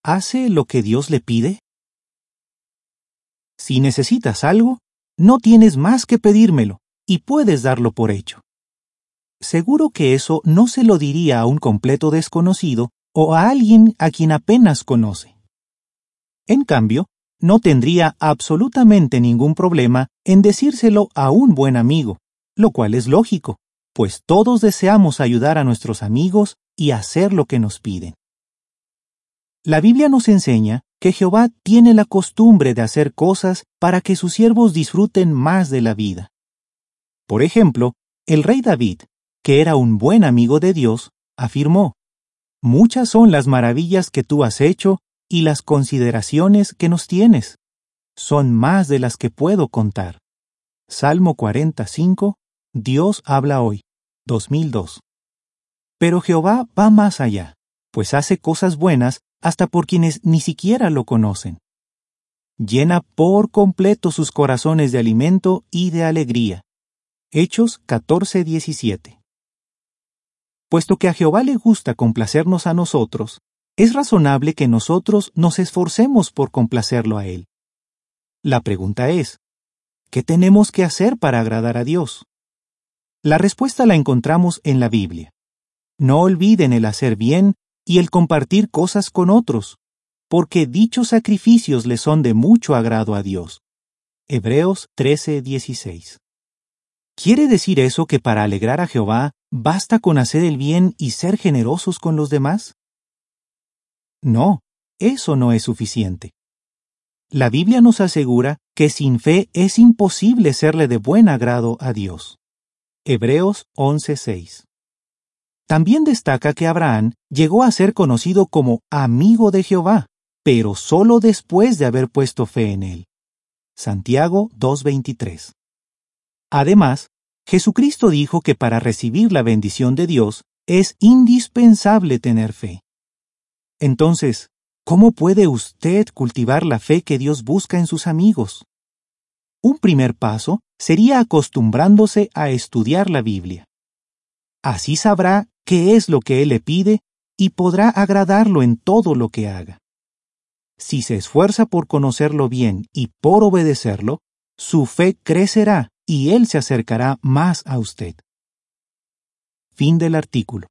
¿hace lo que Dios le pide? Si necesitas algo, no tienes más que pedírmelo, y puedes darlo por hecho. Seguro que eso no se lo diría a un completo desconocido o a alguien a quien apenas conoce. En cambio, no tendría absolutamente ningún problema en decírselo a un buen amigo, lo cual es lógico, pues todos deseamos ayudar a nuestros amigos y hacer lo que nos piden. La Biblia nos enseña que Jehová tiene la costumbre de hacer cosas para que sus siervos disfruten más de la vida. Por ejemplo, el rey David, que era un buen amigo de Dios, afirmó: «Muchas son las maravillas que tú has hecho y las consideraciones que nos tienes. Son más de las que puedo contar». Salmo 45, Dios habla hoy, 2002. Pero Jehová va más allá, pues hace cosas buenas hasta por quienes ni siquiera lo conocen. Llena por completo sus corazones de alimento y de alegría. Hechos 14:17. Puesto que a Jehová le gusta complacernos a nosotros, es razonable que nosotros nos esforcemos por complacerlo a Él. La pregunta es, ¿qué tenemos que hacer para agradar a Dios? La respuesta la encontramos en la Biblia. No olviden el hacer bien y el compartir cosas con otros, porque dichos sacrificios le son de mucho agrado a Dios. Hebreos 13:16. ¿Quiere decir eso que para alegrar a Jehová basta con hacer el bien y ser generosos con los demás? No, eso no es suficiente. La Biblia nos asegura que sin fe es imposible serle de buen agrado a Dios. Hebreos 11:6. También destaca que Abraham llegó a ser conocido como amigo de Jehová, pero solo después de haber puesto fe en él. Santiago 2:23. Además, Jesucristo dijo que para recibir la bendición de Dios es indispensable tener fe. Entonces, ¿cómo puede usted cultivar la fe que Dios busca en sus amigos? Un primer paso sería acostumbrándose a estudiar la Biblia. Así sabrá qué es lo que Él le pide y podrá agradarlo en todo lo que haga. Si se esfuerza por conocerlo bien y por obedecerlo, su fe crecerá y Él se acercará más a usted. Fin del artículo.